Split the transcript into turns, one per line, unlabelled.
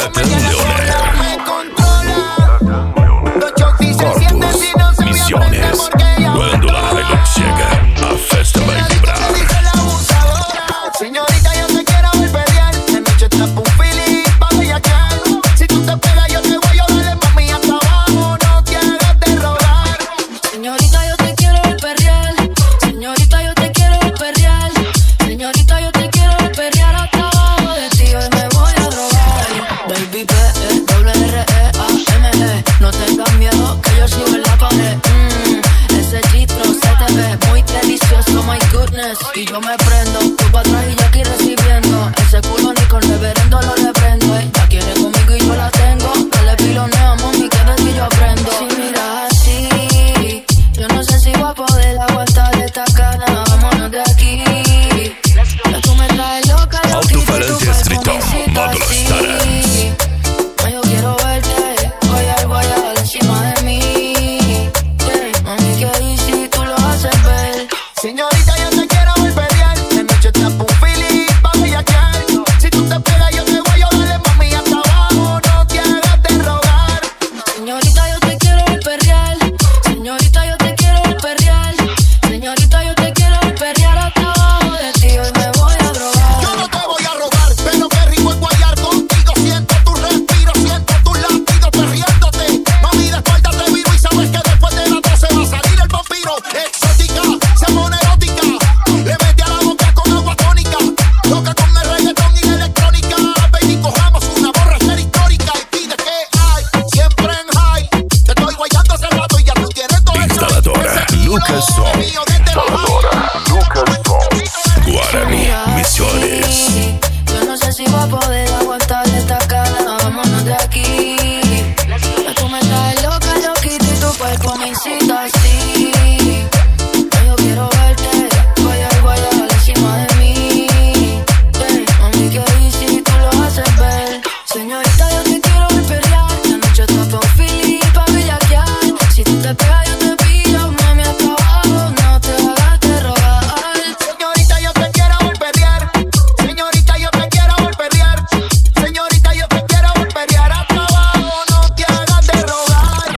Latin Leone. Corpus, Misiones. Cuando la Hilux llega a Festa va a vibrar.
Señorita, yo te quiero ver pelear. De noche trapo un feeling pa' bellaquear. Si tú te pegas, yo te voy a darle mami hasta abajo. No te hagas de rogar.
Señorita, yo te quiero ver perrear. Señorita, yo te quiero ver perrear. Señorita, yo te quiero ver perrear hasta abajo de ti. Hoy me voy a drogar. Baby, P-E-R-R-E-A-M-E. No tengas miedo que yo sigo en la pared. Ese chistro se te ve muy delicioso, my goodness. Y yo me prendo, tú pa' atrás y yo aquí recibiendo. Ese culo ni con reverendo lo reprendo. Ella quiere conmigo y yo la tengo. No le piloneo, mami, que de ti yo aprendo. Si miras así, yo no sé si voy a poder aguantar esta gana. Vámonos de aquí. Que tú me traes loca,
Altoparlante Street Módulo Starens.
No, yo quiero verte, guayar encima de mí. Yeah, mami, que easy, tú lo haces ver.
Señorita, yo te quiero ver pelear. De noche trapo un feeling pa' bellaquear. Si tú te pegas, yo te voy a darle mami hasta abajo. No te hagas de rogar.
Señorita, yo te quiero ver perrear. Señorita, yo te quiero ver perrear. Señorita, yo te quiero ver perrear hasta abajo de ti. Hoy me voy a drogar.
Yo no te voy a rogar, pero qué rico es guayar contigo. Siento tu respiro, siento tus latidos perriéndote. Mami, despártate vivo y sabes que después de las 12 va a salir el vampiro. Exótica, se pone erótica. Le mete a la boca con agua tónica. Loca con el reggaetón y la electrónica. Baby, cojamos una borrachera histórica. Y pide que hay, siempre en high. Te estoy guayando hace rato y ya tú tienes todo eso.
Instaladora Lucas Son.
Mío, desde la high.